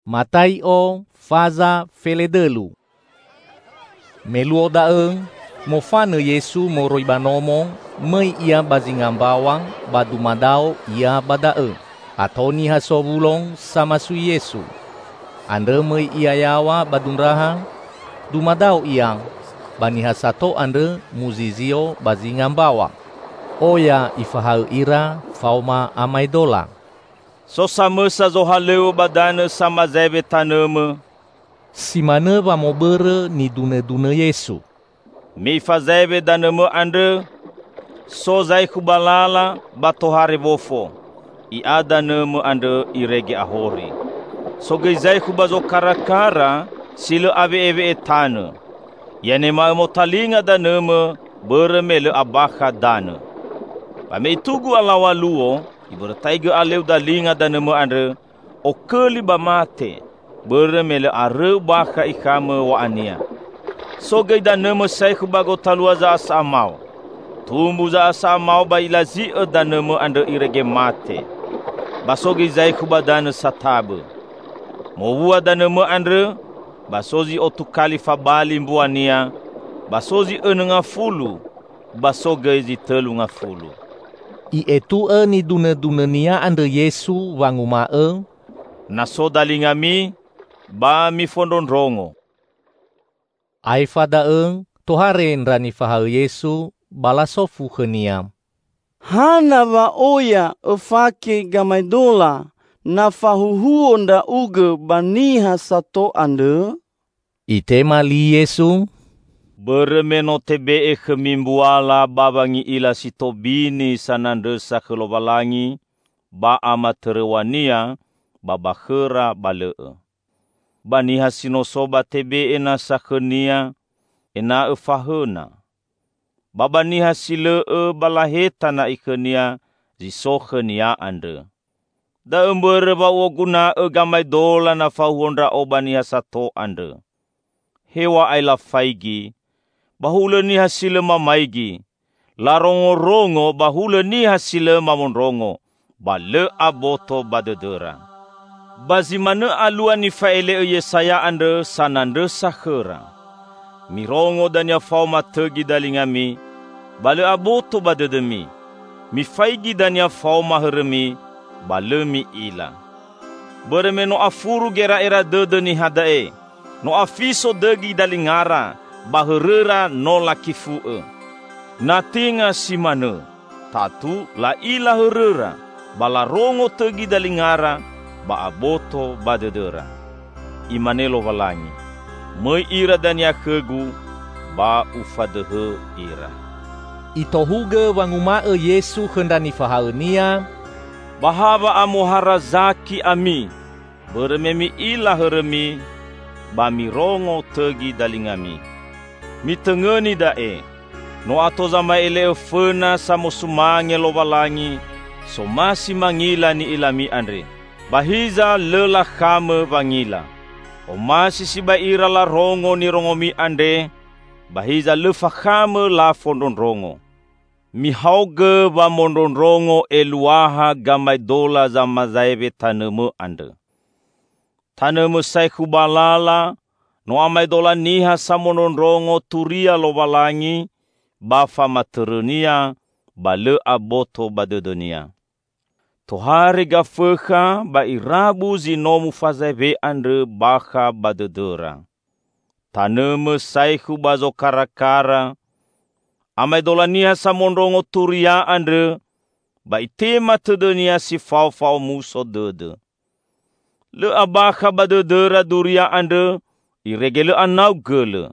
Matai o faza feledelu. Meluo daeng, mo fane Yesu mo roi banomong, mei ia bazingang bawang, badumadao ia badaeng. Atoni hasobulong sama su Yesu. Ande mei ia yawa badunrahang, dumadao iang, bani hasato ande muzizio bazingang bawang. Oya ifahau ira fauma amai dolang. So sama sa zo haleu badane sama zebe taneme. Si mana ba mo bere ni dune-dune Yesu. Mi fazebe daneme ande. So zai kubalala batohare bofo. I ada neme ande irege ahori. So zai kubazo karakara sila ave-eve etane. Yane ma mo talinga daneme bere mele abaka dane. Pame itugu alawa luo. Ibertaiga aleu dalinga daneme ande o keli bamate beremele are baka ikame wa ania. So gai daneme sai kubago talua za asamau. Tumbu za asamau ba ilazi daneme ande irege mate. Basogi zai kubadane satabe. Mowua daneme ande basozi otukali fabali mbuania. Basozi enenga fulu. Basogai zi telu nga fulu. I etu ni dune-dune nia ande Yesu wanguma naso dalingami ba mi fondonrongo. Ai fada toharen rani fahau Yesu balasofu kheniam. Hana va oya efake gamaidola na fahuhuo nda uge baniha sato ande. Itema li Yesu. Beremeno tebe khemimbuala babangi ila sitobini sanandesa kelobalangi ba amaterewania babakhera bale. Bani hasinosoba tebe ena sakhenia ena efahena. Babani hasile balaheta na ikenia zisokhenia ande. Da embere ba woguna gamai dola na fahuondra obani hasato ande. Hewa aila faigi. Bahula ni hasile mamaigi. Larongo-rongo bahula ni hasile mamonrongo. Bale aboto badedera. Bazimana alua ni faele Yesaya ande sanande sakhera. Mirongo dan ya fauma tegi dalingami. Bale aboto badedemi. Mi faigi dan ya fauma heremi. Bale mi ila. Bereme no afuru gera era dede ni hadae. No afiso degi dalingara. Baherera no lakifue. Natinga simane. Tatu la ila herera. Balarongo tegi dalingara. Ba aboto badedera. Imanelo walangi. Mei ira dan ya kegu. Ba ufadehe ira. Itohuge wanguma Yesu hendani fahaunia. Bahaba amohara zaki ami. Berememi ila heremi. Ba mirongo tegi dalingami. Mitengeni dae. No ato zama ele fena samo sumange lo walangi. So masi mangila ni ilami andre. Bahiza lela khame bangila. O masi si baira la rongo ni rongomi ande. Bahiza lefa khame la fondon rongo. Mihauge ba mondon rongo eluaha gamai dola za mazaibe tanemu ande. Tanemu saiku balala. No amai dola niha samonon rongo turia lo balangi. Bafa materenia. Bale aboto badedonia. Tohari gafeka ba irabu zinomu fazaibe andre baka badedera. Taneme saiku bazo karakara. Amai dola niha samonrongo turia andre. Ba itema tedenia si fau-fau muso dede. Le abaka badedera duria andre. Iregele anau gele.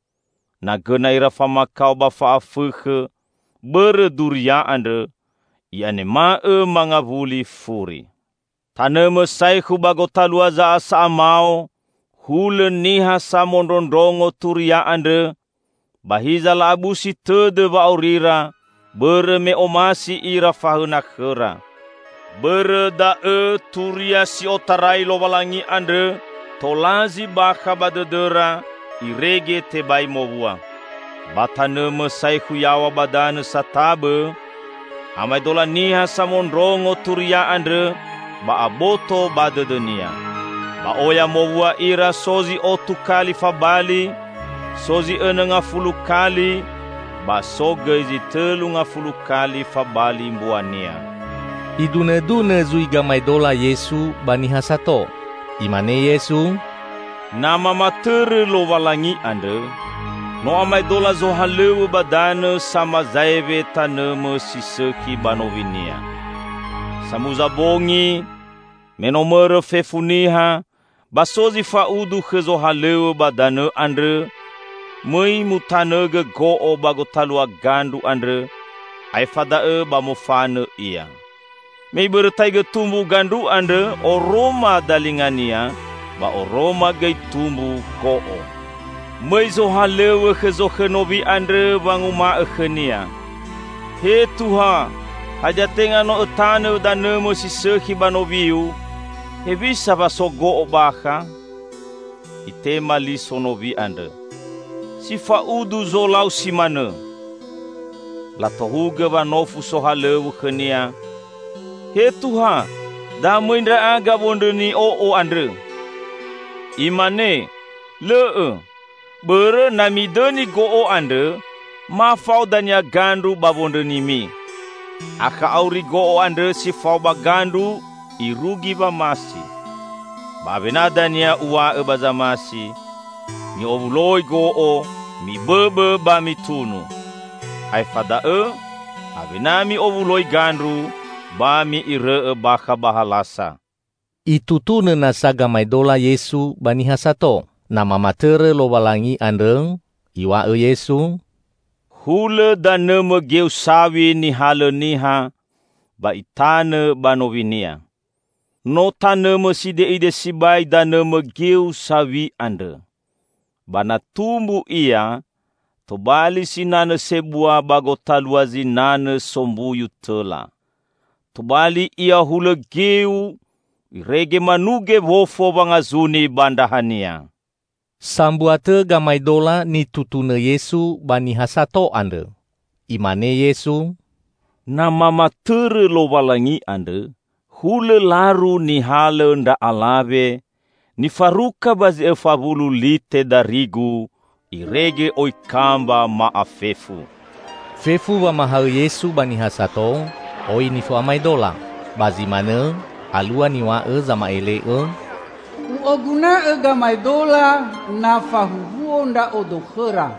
Na gena ira famakau ba faafeke. Bere duria andre. Iane mae mangavuli furi. Taneme saiku bago talua za asa amao. Hule niha samondrongo turia ande. Bahiza la abusi tede ba aurira. Bere me omasi ira fahuna khera. Bere da turia si otarai lo walangi ande. Tolazi baka badedera. Irege tebai mobua. Bataneme saiku yawa badane satabe. Amai dola niha samondrongo turia andre. Ba aboto badedenia. Ba oya mowua ira sozi 8 kali fabali, sozi 60 kali, ba sogezi 30 kali fabali mbuania. Iduna-duna zui gamay dola Yesu bani hasato. Imane Yesu, Nama matere lo walangi ande, no amay dola zo halewe badane sama zaive taneme siseki banovinia. Samuza bongi, menomere fefuniha, basozi faudu kezo halewe badane ande, mui mutanege go'o bagotalua gandu ande, ay fadae bamofane iya. Mei bertaiga tumbu gandu ande oroma dalingania, ba oroma gay tumbu go'o. Mei zo halewe kezo kenobi ande banguma ekhenia. He Tuha, hajatenga no etane danemo siseki banoviu, he bisa baso go'o baka, itema li sonovi ande. Si faudu zo lau simane, latohuga banofu so halewe khenia. He Tuha, damindra aga bondeni o andre. Imane, bere namideni go'o ande, mafau danya gandu babondeni mi. Aka auri go'o ande si fau bagandu, irugi bamasi. Babenadanya uwa ebazamasi, mi ovuloi go'o, mi bebe ba mi tunu. Ay fadae, abenami ovuloi gandu, bami ire baka bahalasa. Itutune nasa gamay dola Yesu bani hasato. Nama matere lo walangi andeng, iwa Yesu. Hule daneme geu sawi ni hale niha, ba itane banovinia. No taneme side ide sibai daneme geu sawi ande. Bana tumbu ia, tobali sinane sebua bagotalua zinane sombuyu tela. Tobali ia hule geu, irege manuge wofo bangazuni bandahania. Sambuate gamay dola ni tutune Yesu bani hasato ande. Imane Yesu, Nama matere lo walangi ande, hule laru ni hale nda alave, ni faruka bazi efavulu lite darigu, irege oikamba maafefu. fefu wa mahal Yesu bani hasato, oi nifu amay dola. Bazi mane, alua niwa zama ele Uoguna gamay dola na fahuhuo nda odokhera.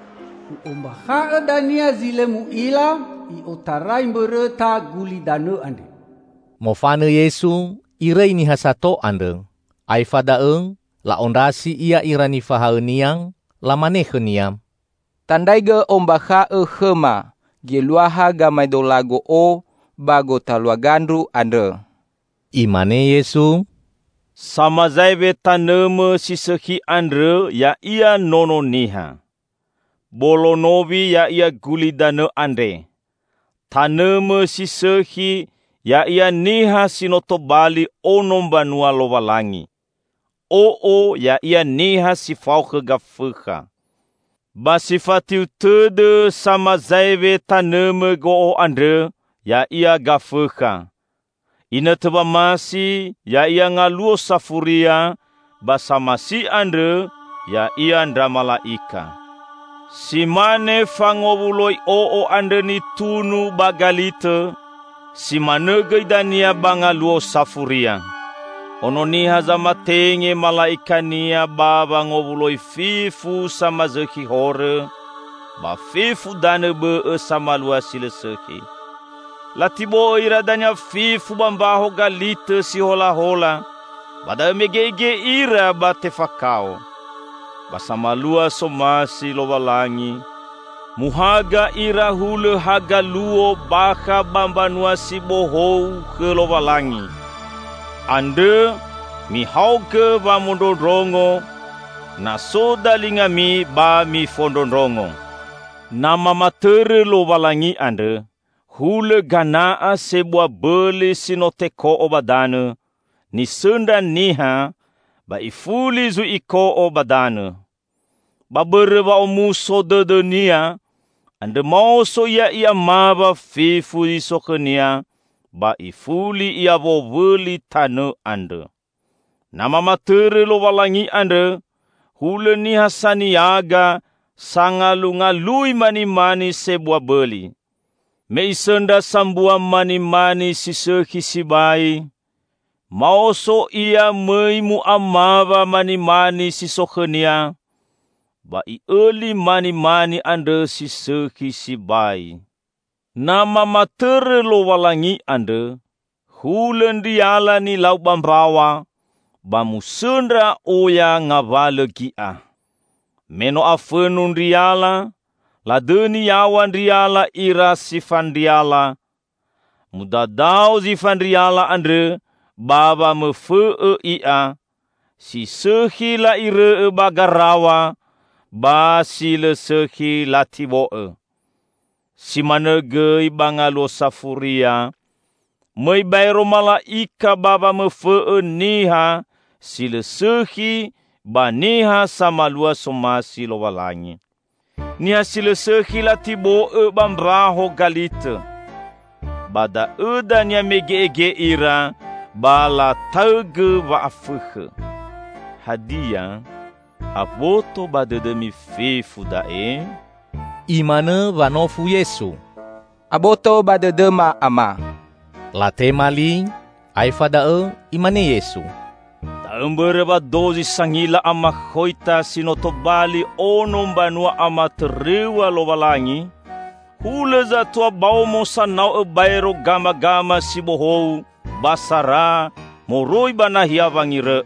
Uombaha dania zile muila i otarai bereta guli dane ande. Mofane Yesu, irei ni hasato ande. Ay fadaeng, la ondasi ia irani fahaeniang, la maneheniam. Tandaiga ombaha khema, geluaha gamay dola go'o, bago talua gandu ande. Imane Yesu, Sama zaive taneme siseki andre ya ia nono niha. Bolo novi ya ia guli dane ande. Taneme siseki ya ia niha sinotobali onom banua lowalangi. O ya ia niha sifau kegafeka. Basifatiu tede sama zaive taneme go'o andre ya ia gafeka. Ina teba masi ya ia ngaluo safuria basamasi andre ya ia ndramalaika. Simane fangowuloi o andre ni tunu bagalite, simane gaidania bangaluo safuria. Ononiha zamatenge malaikania baba ngowuloi fifu sama zeki hore, ba fifu dane be sama lua sileseki. Latibo iradanya fifu bambaho galite si hola-hola, bada megege ira batefakao. Basamalua somasi lowalangi, muhaga ira hule hagaluo baka bambanua si bohou ke lowalangi. Ande mihauke ba mondondrongo, nasoda lingami ba mi fondondrongo. Nama matere lowalangi ande, hule ganaa sebuah beli sinoteko obadane, ni senda niha, ba ifuli zu iko obadane. Ba bereba omuso de dunia, ande mauso ia maba fifu isokenia, ba ifuli ia woweli tane ande. Nama matere lo walangi ande, hule ni hasaniaga, sangalungalui mani-mani sebuah beli. Meisenda sambua mani-mani siseki sibai, maoso ia meimu amava mani-mani sisokhenia, ba ieli mani-mani ande siseki sibai. Nama matere lo walangi ande, hulen diala ni lau bambawa, bamusendra oya ngavale gia. Meno afenun diala, ladeni yawan diala ira sifan diala, mudadau sifan diala andre, baba mefee ia, si sehi la ire bagarawa, ba si le sehi la tiboe. Si manegei bangalo safuria, mei bayro malaika baba mefee niha, si le sehi ba niha sama lua somasi lo walangi. Niha si le sehi la tiboe bambraho galite. Bada eda nia mege-ege ira, bala tauge wa afuhe. Hadia, aboto bada demi fefu dae. Imane vanofu Yesu. Aboto bada dema ama. Late maling, aifadae imane Yesu. Taembere ba dozi sangila ama khoita sinotobali onom banua ama terewa lo walangi. Hule za tua baumo sanau bayro gama-gama sibohou, basara, moroi banahia vangire.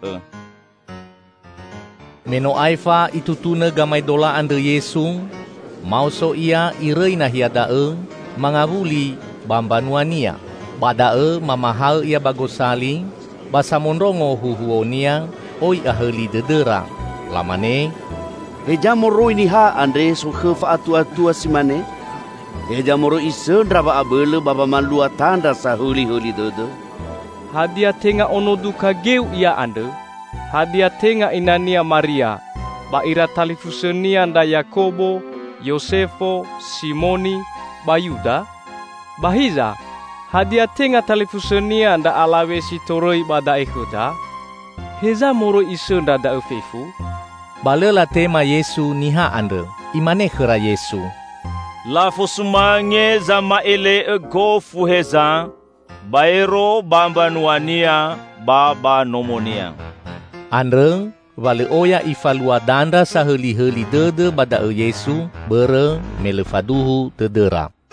Meno aifa itutune gamay dola ande Yesu, mauso ia irei nahiadae, mangavuli bambanuania. Badae mamahal ia bagosaling, basamondrongo huhuonia, oi aheli dedera. Lamane, Eja moroi ni ha andre sukhe fa atua-atua simane. Eja moro isen raba abele baba malua tanda sa huli-huli dede. Hadia tenga ono duka geu ia ande. Hadia tenga inania Maria, ba ira talifusenia nda Yakobo, Yosefo, Simoni, ba Yuda. Bahiza, hadia tenga talifusenia nda alawe si toroi bada ekhuda. Heza moro isen da efefu. balela tema Yesu niha ande, imane khera Yesu. La fosumange zama ele gofu heza, baero bambanuania baba nomonia. Andre, vale oya ifalua danda saheli-heli dede bada Yesu, bere melefaduhu tedera.